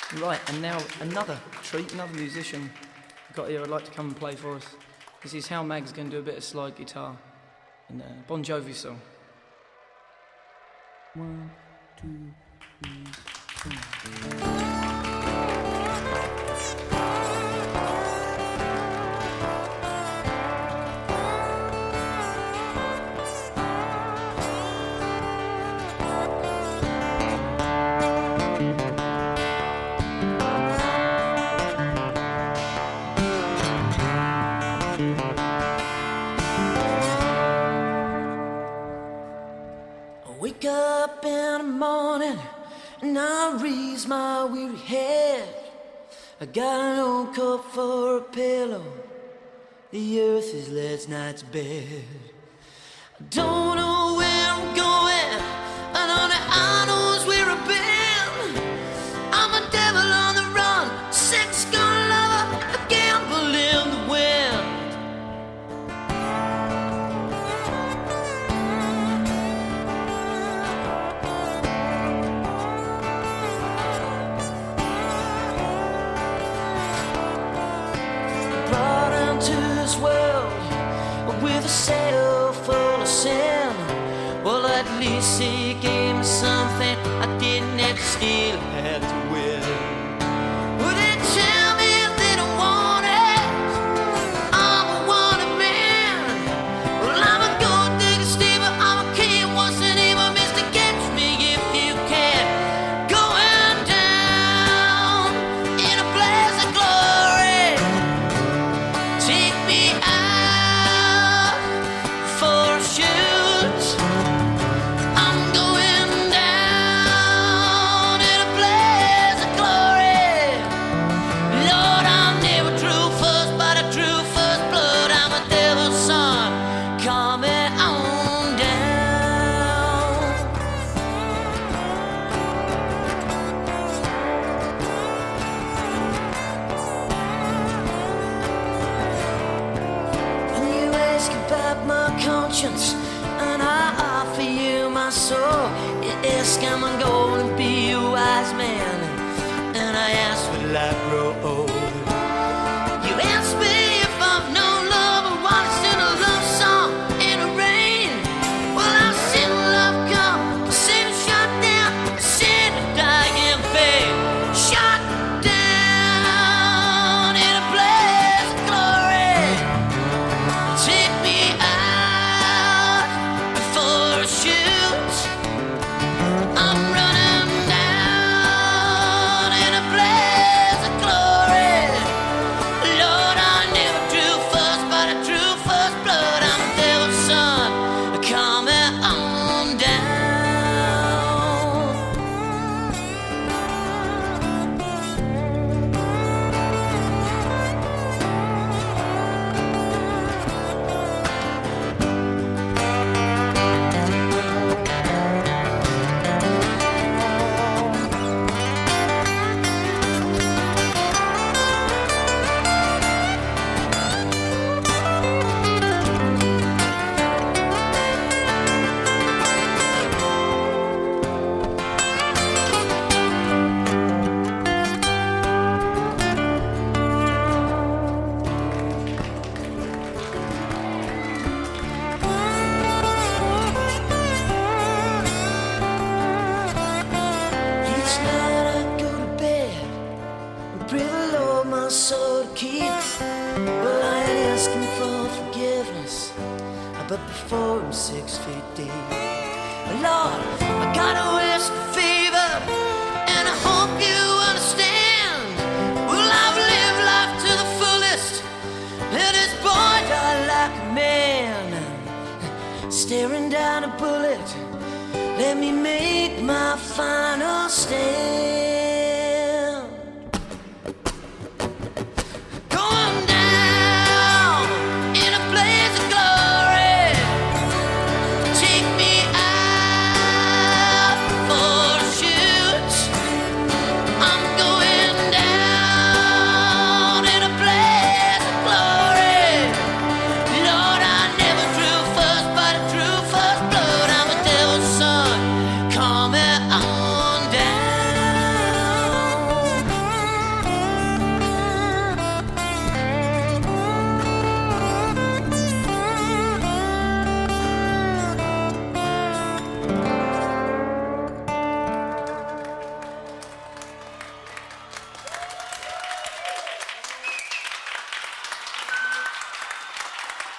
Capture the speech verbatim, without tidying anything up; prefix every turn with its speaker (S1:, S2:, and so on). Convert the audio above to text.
S1: Right, and now another treat, another musician got here I'd like to come and play for us. This is Hal Mag's going to do a bit of slide guitar and a Bon Jovi song. One, two, three, four.
S2: Wake up in the morning and I raise my weary head. I got an old cup for a pillow. The earth is last night's bed. I don't know where I'm going, and only I knows where I've been. I'm a devil on the run, sex gun lover, a gamble in the wind. To this world with a sail full of sin. Well, at least he gave me something I didn't have to steal, had to win. Well, they tell me they don't want it, I'm a wanted man. Well, I'm a gold digger, Steve, I'm a king. What's the name of Mister Catch Me If You Can? Going down in a blaze of glory. Take me out for a shoot. I'm going down in a blaze of glory. Lord, I'm never true first, but I drew first blood. I'm a devil's son, coming on down. And you ask about my conscience, and I offer you my soul. You ask, am I going to be a wise man? And I ask, will I grow old? You ask me if I've known love, or wanna sing a love song in the rain. Well, I've seen love come, I've seen it shut down, I've seen it die in vain. Shut down in a blaze of glory. Take me out before a shoot. I'm running down in a blaze of glory. Lord, I never drew first, but I drew first blood. I'm a devil's son, coming on down. Each night I go to bed and pray the Lord my soul to keep. Well, I ain't asking for forgiveness, but before I'm six feet deep. Lord, I got a whiskey fever, and I hope you understand. Well, I've lived life to the fullest, and this boy died like a man. Staring down a bullet, let me make my final stand.